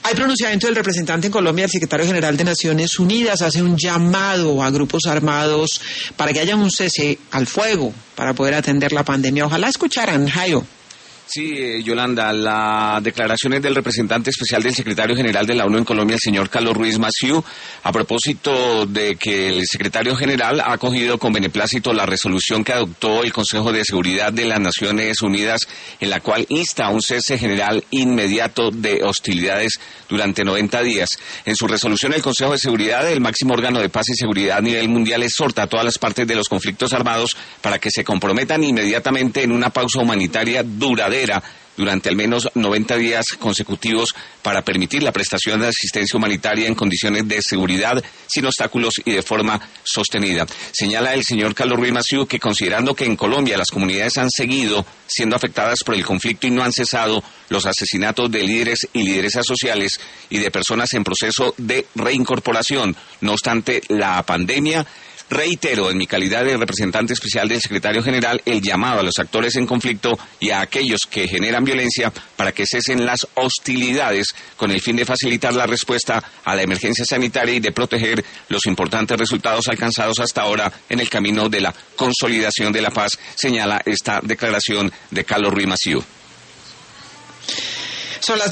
Hay pronunciamiento del representante en Colombia, el secretario general de Naciones Unidas, hace un llamado a grupos armados para que haya un cese al fuego para poder atender la pandemia. Ojalá escucharan, Jairo. Sí, Yolanda, las declaraciones del representante especial del secretario general de la ONU en Colombia, el señor Carlos Ruiz Massieu, a propósito de que el secretario general ha acogido con beneplácito la resolución que adoptó el Consejo de Seguridad de las Naciones Unidas, en la cual insta a un cese general inmediato de hostilidades durante 90 días. En su resolución, el Consejo de Seguridad, el máximo órgano de paz y seguridad a nivel mundial, exhorta a todas las partes de los conflictos armados para que se comprometan inmediatamente en una pausa humanitaria duradera durante al menos 90 días consecutivos para permitir la prestación de asistencia humanitaria en condiciones de seguridad, sin obstáculos y de forma sostenida. Señala el señor Carlos Ruiz Massieu que, considerando que en Colombia las comunidades han seguido siendo afectadas por el conflicto y no han cesado los asesinatos de líderes y lideresas sociales y de personas en proceso de reincorporación, no obstante la pandemia, reitero, en mi calidad de representante especial del secretario general, el llamado a los actores en conflicto y a aquellos que generan violencia para que cesen las hostilidades con el fin de facilitar la respuesta a la emergencia sanitaria y de proteger los importantes resultados alcanzados hasta ahora en el camino de la consolidación de la paz, señala esta declaración de Carlos Ruiz Massieu.